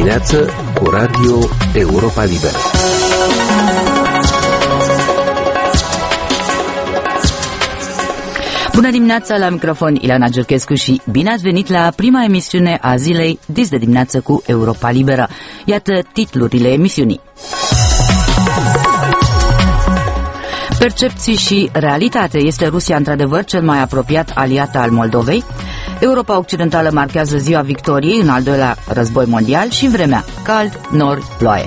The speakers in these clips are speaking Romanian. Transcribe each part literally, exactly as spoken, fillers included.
dimineață cu Radio Europa Liberă. Bună dimineața, la microfon Ileana Giurchescu și bine ați venit la prima emisiune a zilei Dis de dimineață cu Europa Liberă. Iată titlurile emisiunii. Percepții și realitate. Este Rusia într-adevăr cel mai apropiat aliat al Moldovei? Europa Occidentală marchează ziua victoriei în al doilea război mondial și în vremea cald, nori, ploaie.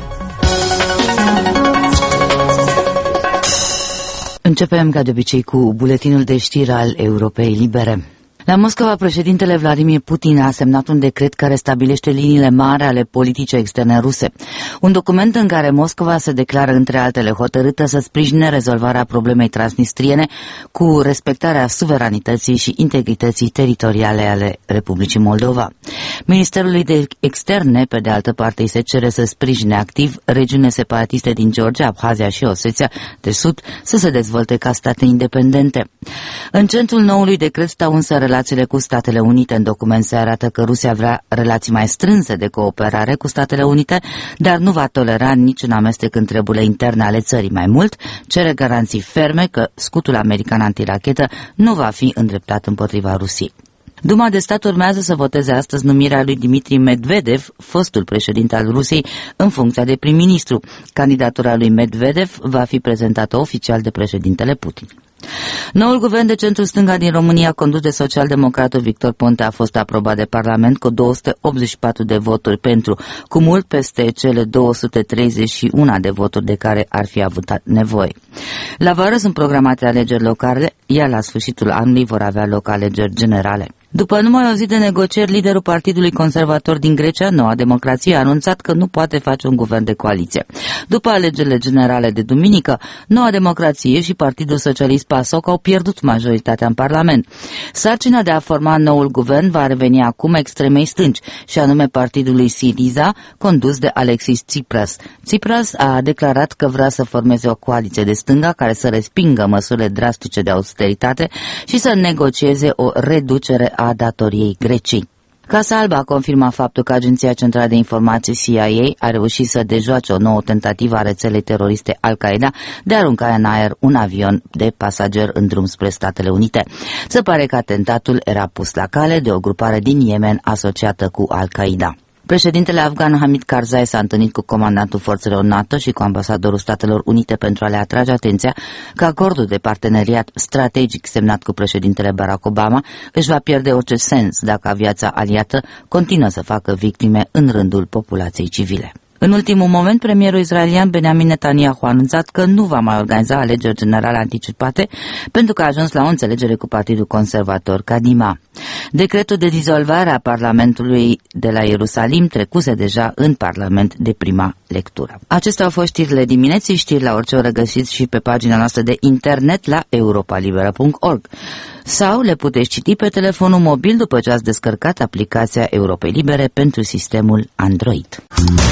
Începem ca de obicei cu buletinul de știri al Europei Libere. La Moscova, președintele Vladimir Putin a semnat un decret care stabilește liniile mari ale politicii externe ruse. Un document în care Moscova se declară, între altele, hotărâtă să sprijine rezolvarea problemei transnistriene cu respectarea suveranității și integrității teritoriale ale Republicii Moldova. Ministerului de Externe, pe de altă parte, îi se cere să sprijine activ regiunile separatiste din Georgia, Abhazia și Osetia de Sud să se dezvolte ca state independente. În centrul noului decret stau însă relațiile cu Statele Unite. În document se arată că Rusia vrea relații mai strânse de cooperare cu Statele Unite, dar nu va tolera niciun amestec în treburile interne ale țării. Mai mult, cere garanții ferme că scutul american antirachetă nu va fi îndreptat împotriva Rusiei. Duma de stat urmează să voteze astăzi numirea lui Dmitri Medvedev, fostul președinte al Rusiei, în funcția de prim-ministru. Candidatura lui Medvedev va fi prezentată oficial de președintele Putin. Noul guvern de centru-stânga din România, condus de socialdemocratul Victor Ponta, a fost aprobat de Parlament cu două sute optzeci și patru de voturi pentru, cu mult peste cele două sute treizeci și unu de voturi de care ar fi avut nevoie. La vară sunt programate alegeri locale, iar la sfârșitul anului vor avea loc alegeri generale. După numai o zi de negocieri, liderul Partidului Conservator din Grecia, Noua Democrație, a anunțat că nu poate face un guvern de coaliție. După alegerile generale de duminică, Noua Democrație și Partidul Socialist PASOK au pierdut majoritatea în Parlament. Sarcina de a forma noul guvern va reveni acum extremei stângi, și anume partidului Syriza, condus de Alexis Tsipras. Tsipras a declarat că vrea să formeze o coaliție de stânga care să respingă măsurile drastice de austeritate și să negocieze o reducere a datoriei Greciei. Casa Albă a confirmat faptul că Agenția Centrală de Informații C I A a reușit să dejoace o nouă tentativă a rețelei teroriste Al-Qaeda de a arunca în aer un avion de pasageri în drum spre Statele Unite. Se pare că atentatul era pus la cale de o grupare din Yemen asociată cu Al-Qaeda. Președintele afgan Hamid Karzai s-a întâlnit cu comandantul forțelor NATO și cu ambasadorul Statelor Unite pentru a le atrage atenția că acordul de parteneriat strategic semnat cu președintele Barack Obama își va pierde orice sens dacă aviația aliată continuă să facă victime în rândul populației civile. În ultimul moment, premierul israelian Benjamin Netanyahu a anunțat că nu va mai organiza alegeri generale anticipate pentru că a ajuns la o înțelegere cu Partidul Conservator Kadima. Decretul de dizolvare a Parlamentului de la Ierusalim trecuse deja în Parlament de prima lectură. Acestea au fost știrile dimineții, știri la orice oră găsiți și pe pagina noastră de internet la europa libera punct org. Sau le puteți citi pe telefonul mobil după ce ați descărcat aplicația Europei Libere pentru sistemul Android.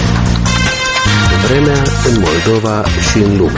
Vremea în Moldova și în lume.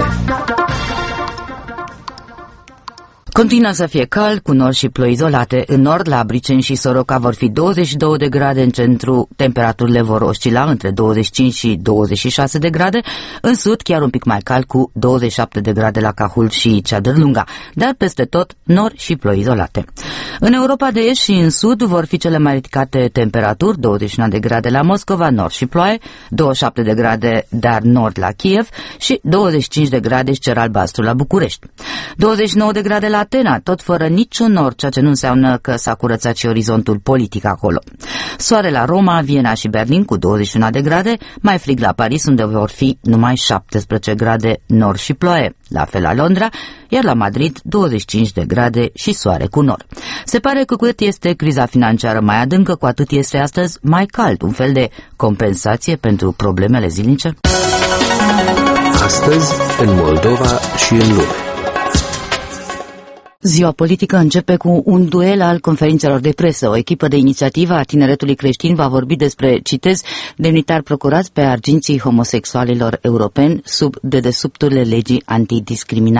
Continuă să fie cald, cu nori și ploi izolate. În nord, la Briceni și Soroca, vor fi douăzeci și două de grade, în centru temperaturile vor oscila între douăzeci și cinci și douăzeci și șase de grade, în sud chiar un pic mai cald, cu douăzeci și șapte de grade la Cahul și Ceadărlunga, dar peste tot nori și ploi izolate. În Europa de Est și în sud vor fi cele mai ridicate temperaturi, douăzeci și unu de grade la Moscova, nord și ploaie, douăzeci și șapte de grade, dar nord la Kiev și douăzeci și cinci de grade și cer albastru la București. douăzeci și nouă de grade la Atena, tot fără niciun nor, ceea ce nu înseamnă că s-a curățat și orizontul politic acolo. Soare la Roma, Viena și Berlin cu douăzeci și unu de grade, mai frig la Paris, unde vor fi numai șaptesprezece grade, nor și ploaie. La fel la Londra, iar la Madrid douăzeci și cinci de grade și soare cu nor. Se pare că cu cât este criza financiară mai adâncă, cu atât este astăzi mai cald, un fel de compensație pentru problemele zilnice. Astăzi, în Moldova și în lume. Ziua politică începe cu un duel al conferințelor de presă. O echipă de inițiativă a Tineretului Creștin va vorbi despre, citez, demnitari procurați pe arginții homosexualilor europeni sub dedesubturile legii antidiscriminare.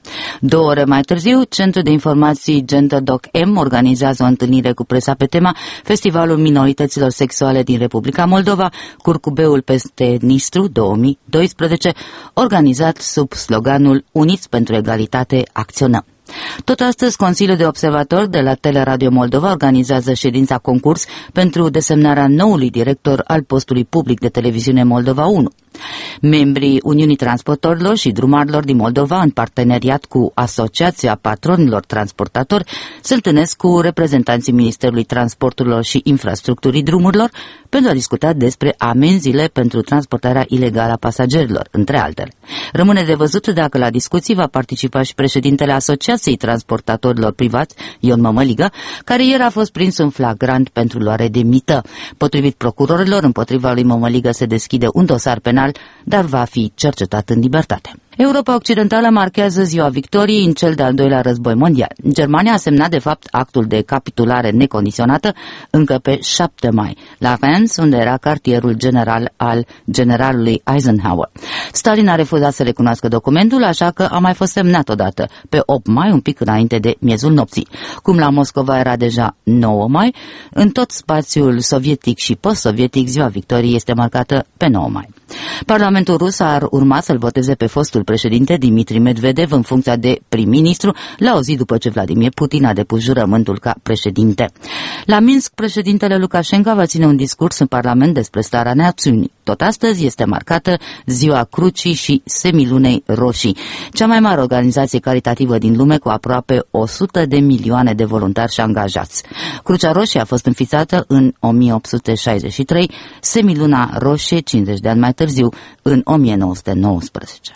Două ore mai târziu, Centrul de Informații GenderDoc M organizează o întâlnire cu presa pe tema Festivalul Minorităților Sexuale din Republica Moldova, Curcubeul peste Nistru două mii doisprezece, organizat sub sloganul Uniți pentru Egalitate, acționăm. Tot astăzi, Consiliul de Observatori de la Teleradio Moldova organizează ședința concurs pentru desemnarea noului director al postului public de televiziune Moldova unu. Membrii Uniunii Transportorilor și Drumarilor din Moldova, în parteneriat cu Asociația Patronilor Transportatori, se întâlnesc cu reprezentanții Ministerului Transporturilor și Infrastructurii Drumurilor pentru a discuta despre amenziile pentru transportarea ilegală a pasagerilor, între altele. Rămâne de văzut dacă la discuții va participa și președintele Asociației Transportatorilor Privați, Ion Mămăligă, care ieri a fost prins în flagrant pentru luare de mită. Potrivit procurorilor, împotriva lui Mămăligă se deschide un dosar penal, dar va fi cercetat în libertate. Europa Occidentală marchează ziua victoriei în cel de-al doilea război mondial. Germania a semnat de fapt actul de capitulare necondiționată încă pe șapte mai, la Reims, unde era cartierul general al generalului Eisenhower. Stalin a refuzat să recunoască documentul, așa că a mai fost semnat odată, pe opt mai, un pic înainte de miezul nopții. Cum la Moscova era deja nouă mai, în tot spațiul sovietic și post-sovietic ziua victoriei este marcată pe nouă mai. Parlamentul rus ar urma să-l voteze pe fostul președinte Dimitri Medvedev în funcția de prim-ministru la o zi după ce Vladimir Putin a depus jurământul ca președinte. La Minsk, președintele Lukashenko va ține un discurs în Parlament despre starea națiunii. Tot astăzi este marcată Ziua Crucii și Semilunei Roșii, cea mai mare organizație caritativă din lume cu aproape o sută de milioane de voluntari și angajați. Crucea Roșie a fost înființată în o mie opt sute șaizeci și trei, Semiluna Roșie cincizeci de ani mai târziu, în o mie nouă sute nouăsprezece.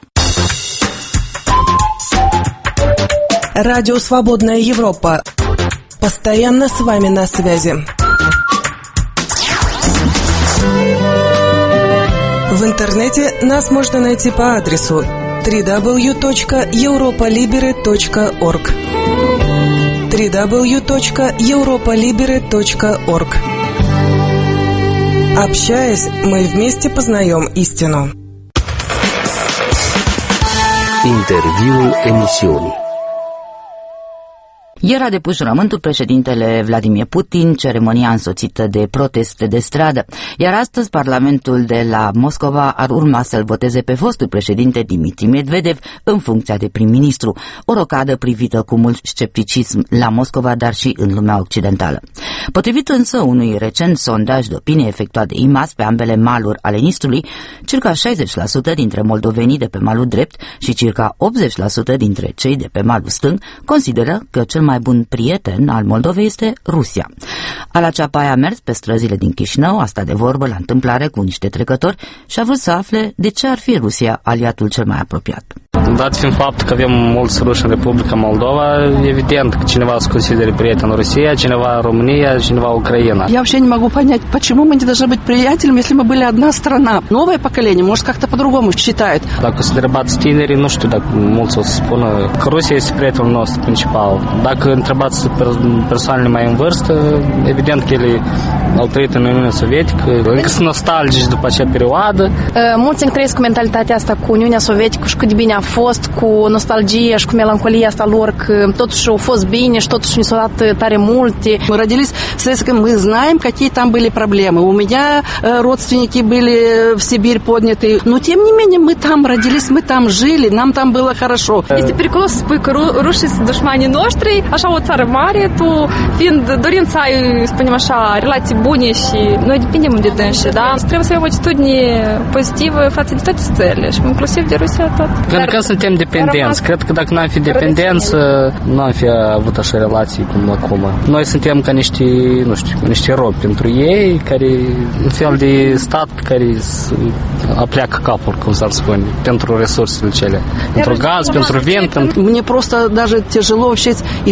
Радио «Свободная Европа». Постоянно с вами на связи. В интернете нас можно найти по адресу дабл ю дабл ю дабл ю точка европа либере точка орг дабл ю дабл ю дабл ю точка европа либере точка орг. Общаясь, мы вместе познаем истину. Interviul emisiunii. Ieri a depus jurământul președintele Vladimir Putin, ceremonia însoțită de proteste de stradă, iar astăzi Parlamentul de la Moscova ar urma să-l voteze pe fostul președinte Dimitri Medvedev în funcția de prim-ministru, o rocadă privită cu mult scepticism la Moscova, dar și în lumea occidentală. Potrivit însă unui recent sondaj de opinie efectuat de I M A S pe ambele maluri ale Nistrului, circa șaizeci la sută dintre moldovenii de pe malul drept și circa optzeci la sută dintre cei de pe malul stâng consideră că cel mai bun prieten al Moldovei este Rusia. Ala Ceapai a mers pe străzile din Chișinău, a stat de vorbă la întâmplare cu niște trecători și a vrut să afle de ce ar fi Rusia aliatul cel mai apropiat. Dat fiind faptul că avem mulți ruși în Republica Moldova, evident că cineva se consideră prieten Rusia, cineva România, cineva Ucraina. Я вообще не могу понять, почему мы не должны быть приятелями, если мы были одна страна. Новое поколение, может, как-то по-другому считает. Dacă se întrebați tinerii, nu știu dacă mulți o să spună că Rusia este prietenul nostru principal. Dacă întrebați persoanele mai în vârstă, evident că ele au trăit în Uniunea Sovietică, încă sunt nostalgici după acea perioadă. Mulți încă trăiesc cu mentalitatea asta cu Uniunea Sovietică și cât de bine a fost, cu nostalgie și cu melancolia asta lor, că totuși au fost bine și totuși ne s-au dat tare multe. Мы родились в Советском, мы знаем, какие там были проблемы. У меня родственники были в Сибирь подняты, но тем не менее мы там родились, мы там жили, нам там было хорошо. Este periculos să spui că rușii sunt dușmanii noștri, așa o țară mare, tu fiind dorind să ai, spunem așa, relații bune și noi depindem de dânsi, da? Trebuie să avem o atitudine pozitivă față de toate țările și inclusiv de Rusia tot. Pentru că suntem dependenți. Cred că dacă n-am fi dependență, nu am fi avut așa relații cum acum. Noi suntem ca niște, nu știu, niște robi pentru ei, care, un fel de stat care apleacă capul, cum s-ar spune, pentru resursele cele. Pentru gaz, pentru vent. Мне просто даже тяжело вообще и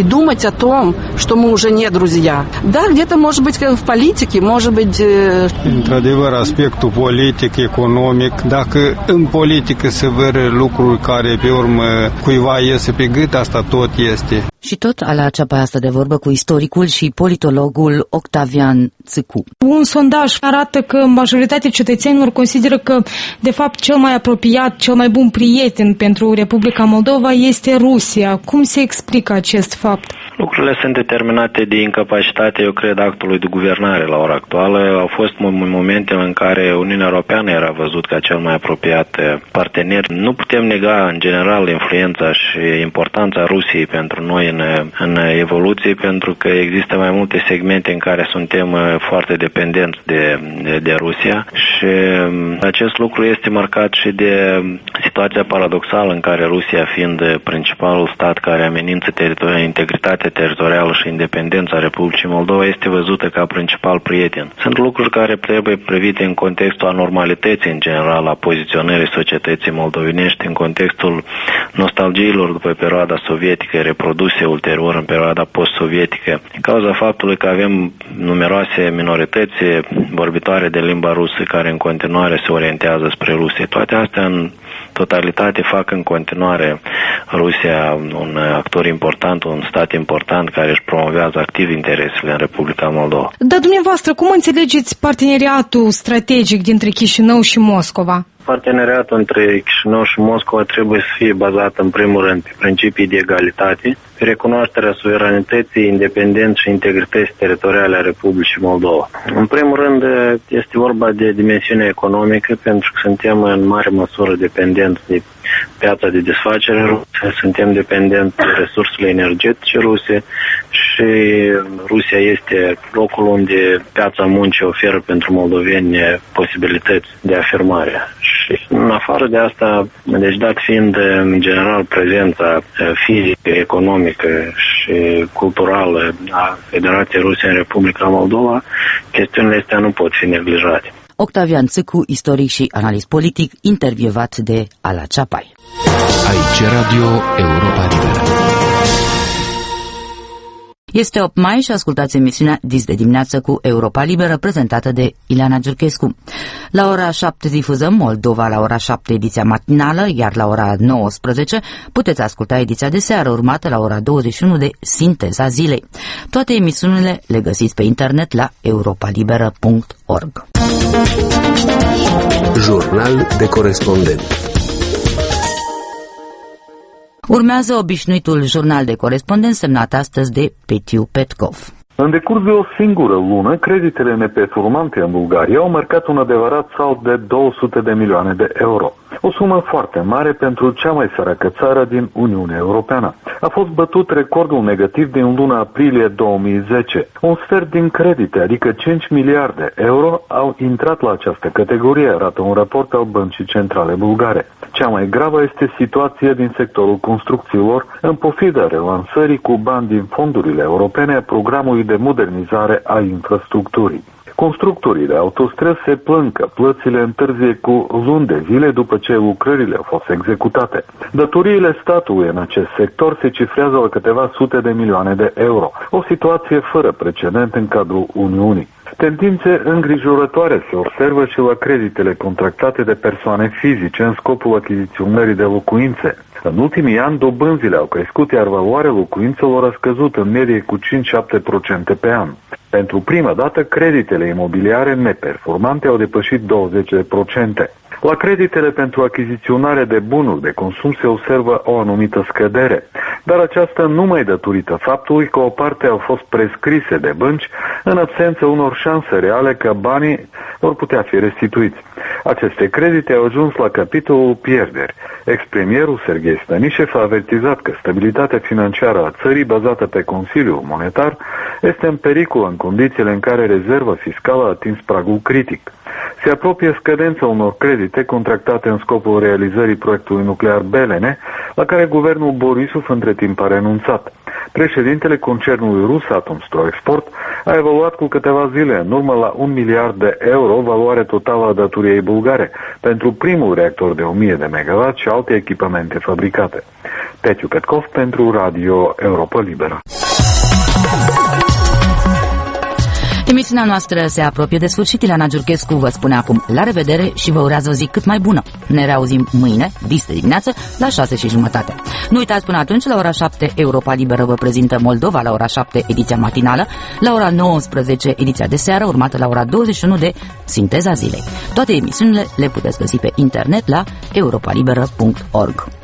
думать о том, что мы уже не друзья. Да, где-то, может быть, в политике, может быть... Într-adevăr, aspectul politic, economic, dacă în politică se văd lucruri care pe urmă cuiva iese pe gât, asta tot este. Și tot ala Ceapa asta de vorbă cu istoricul și politologul Octavian Țâcu. Un sondaj arată că majoritatea cetățenilor consideră că, de fapt, cel mai apropiat, cel mai bun prieten pentru Republica Moldova este Rusia. Cum se explică acest fapt? Lucrurile sunt determinate de incapacitatea, eu cred, actului de guvernare la ora actuală. Au fost momente în care Uniunea Europeană era văzut ca cel mai apropiat partener. Nu putem nega, în general, influența și importanța Rusiei pentru noi în, în evoluție, pentru că există mai multe segmente în care suntem foarte dependenți de, de, de Rusia și acest lucru este marcat și de situația paradoxală în care Rusia, fiind principalul stat care amenință teritoriul, integritatea teritorială și independența Republicii Moldova, este văzută ca principal prieten. Sunt lucruri care trebuie privite în contextul anormalității în general a poziționării societății moldovenești, în contextul nostalgiilor după perioada sovietică, reproduse ulterior în perioada post-sovietică, din cauza faptului că avem numeroase minorități vorbitoare de limba rusă care în continuare se orientează spre Rusia. Toate astea în totalitate fac în continuare Rusia un actor important, un stat important care își promovează activ interesele în Republica Moldova. Dar dumneavoastră, cum înțelegeți parteneriatul strategic dintre Chișinău și Moscova? Parteneriatul între Chișinău și Moscova trebuie să fie bazat în primul rând pe principii de egalitate, pe recunoașterea suveranității, independenței și integrității teritoriale a Republicii Moldova. În primul rând este vorba de dimensiunea economică, pentru că suntem în mare măsură dependenți de piața de desfacere rusă, suntem dependenți de resursele energetice ruse și Rusia este locul unde piața muncii oferă pentru moldoveni posibilități de afirmare. Și în afară de asta, deci dat fiind în general prezența fizică, economică și culturală a Federației Ruse în Republica Moldova, chestiunile astea nu pot fi neglijate. Octavian Țâcu, istoric și analist politic, intervievat de Ala Ceapai. Aici Radio Europa Liberă. Este opt mai și ascultați emisiunea Dis de dimineață cu Europa Liberă, prezentată de Ileana Giurchescu. La ora șapte difuzăm Moldova, la ora șapte ediția matinală, iar la ora nouăsprezece puteți asculta ediția de seară, urmată la ora douăzeci și unu de Sinteza Zilei. Toate emisiunile le găsiți pe internet la europa liberă punct org. Jurnal de corespondent. Urmează obișnuitul jurnal de corespondent semnat astăzi de Petiu Petkov. În decurs de o singură lună, creditele neperformante în Bulgaria au marcat un adevărat salt de două sute de milioane de euro. O sumă foarte mare pentru cea mai săracă țară din Uniunea Europeană. A fost bătut recordul negativ din luna aprilie două mii zece. Un sfert din credite, adică cinci miliarde euro, au intrat la această categorie, arată un raport al Băncii Centrale Bulgare. Cea mai gravă este situația din sectorul construcțiilor, în pofida relansării cu bani din fondurile europene a programului de modernizare a infrastructurii. Constructorii de autostrăzi se plâng că plățile întârzie cu luni de zile după ce lucrările au fost executate. Datoriile statului în acest sector se cifrează la câteva sute de milioane de euro, o situație fără precedent în cadrul Uniunii. Tendințe îngrijorătoare se observă și la creditele contractate de persoane fizice în scopul achiziționării de locuințe. În ultimii ani, dobânzile au crescut, iar valoarea locuințelor a scăzut în medie cu cinci șapte la sută pe an. Pentru prima dată, creditele imobiliare neperformante au depășit douăzeci la sută. La creditele pentru achiziționare de bunuri de consum se observă o anumită scădere, dar aceasta numai datorită faptului că o parte au fost prescrise de bănci în absența unor șanse reale că banii vor putea fi restituiți. Aceste credite au ajuns la capitolul pierderi. Ex-premierul Serghei Stanișev a avertizat că stabilitatea financiară a țării, bazată pe Consiliul Monetar, este în pericol în condițiile în care rezerva fiscală a atins pragul critic. Se apropie scădența unor credite contractate în scopul realizării proiectului nuclear Belene, la care guvernul Borisov între timp a renunțat. Președintele concernului rus Atomstroexport a evaluat cu câteva zile în urmă la un miliard de euro valoare totală a datoriei bulgare pentru primul reactor de o mie de megawatt și alte echipamente fabricate. Pețiu Petkov pentru Radio Europa Liberă. Emisiunea noastră se apropie de sfârșit. Ileana Giurchescu vă spune acum la revedere și vă urează o zi cât mai bună. Ne reauzim mâine, dis de dimineață, la șase și jumătate. Nu uitați, până atunci, la ora șapte, Europa Liberă vă prezintă Moldova, la ora șapte, ediția matinală, la ora nouăsprezece, ediția de seară, urmată la ora douăzeci și unu de Sinteza Zilei. Toate emisiunile le puteți găsi pe internet la europa liberă punct org.